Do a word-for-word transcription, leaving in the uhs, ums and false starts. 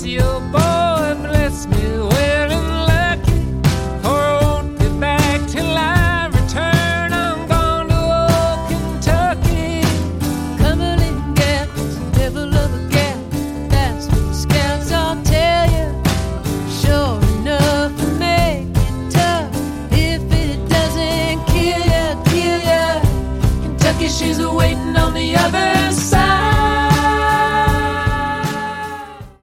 your boy bless me well and lucky, for I won't be back till I return. I'm gone to old Kentucky. Cumberland Gap is the devil of a gap. That's what the scouts all tell you. Sure enough to make it tough. If it doesn't kill ya, kill ya. Kentucky, she's waiting on the other